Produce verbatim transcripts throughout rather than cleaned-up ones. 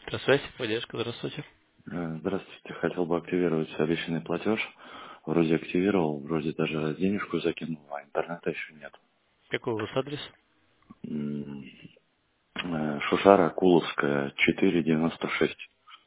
Связь, поддержка, здравствуйте. Э, Здравствуйте, хотел бы активировать обещанный платеж. Вроде активировал, вроде даже денежку закинул, а интернета еще нет. Какой у вас адрес? М, э, Шушара, Куловская, четыре девяносто шесть.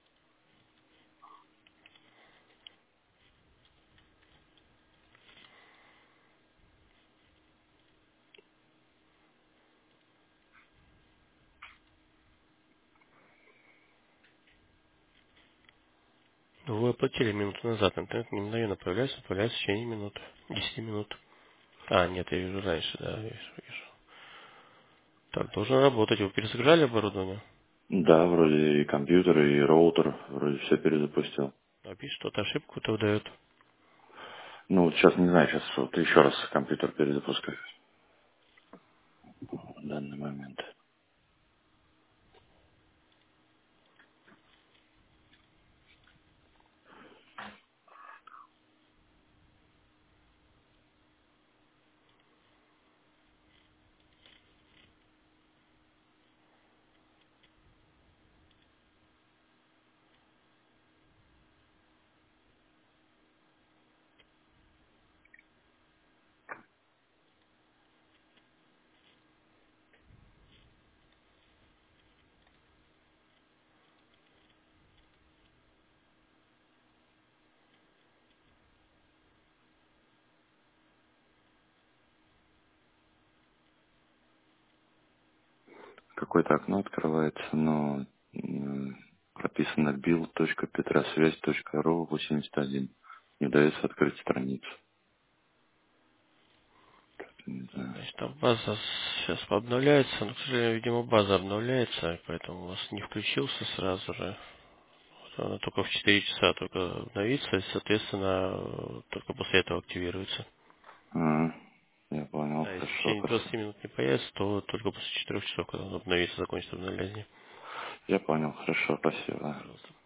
Вы оплатили минуту назад. Интернет не мгновенно появляется, появляется в течение минуты. Десяти минут. А, нет, я вижу раньше, да, вижу, вижу. Так, должен работать. Вы перезагружали оборудование? Да, вроде и компьютер, и роутер, вроде все перезапустил. А пишет, что-то ошибку-то выдает. Ну, вот сейчас не знаю, сейчас вот еще раз компьютер перезапускаю в данный момент. Какое-то окно открывается, но м, прописано bill.petrosвязь.ру восемьдесят один. Не дается открыть страницу. Не знаю. Значит, там база сейчас обновляется, но, к сожалению, видимо, база обновляется, поэтому у вас не включился сразу же. Вот она только в четыре часа только обновится, и, соответственно, э, только после этого активируется. А, я понял, Да, если в хорошо, течение спасибо. двадцати минут не появится, то только после четырех часов, когда он обновится, закончится обновление. Я понял, хорошо, спасибо. Пожалуйста.